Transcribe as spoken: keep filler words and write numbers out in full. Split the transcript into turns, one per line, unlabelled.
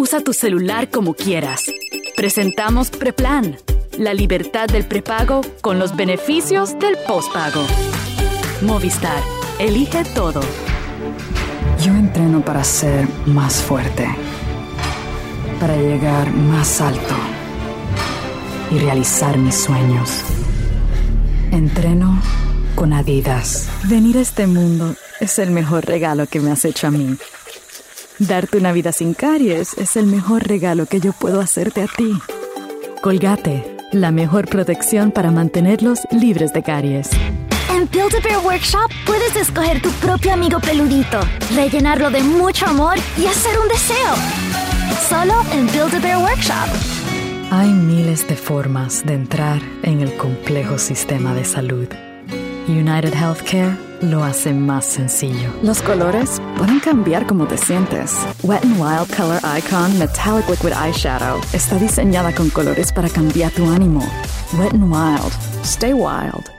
Usa tu celular como quieras. Presentamos Preplan, la libertad del prepago con los beneficios del postpago. Movistar, elige todo.
Yo entreno para ser más fuerte, para llegar más alto y realizar mis sueños. Entreno con Adidas.
Venir a este mundo es el mejor regalo que me has hecho a mí. Darte una vida sin caries es el mejor regalo que yo puedo hacerte a ti. Colgate, la mejor protección para mantenerlos libres de caries.
En Build-A-Bear Workshop puedes escoger tu propio amigo peludito, rellenarlo de mucho amor y hacer un deseo. Solo en Build-A-Bear Workshop.
Hay miles de formas de entrar en el complejo sistema de salud. United Healthcare lo hace más sencillo.
Los colores pueden cambiar cómo te sientes. Wet n Wild Color Icon Metallic Liquid Eyeshadow está diseñada con colores para cambiar tu ánimo. Wet n Wild. Stay wild.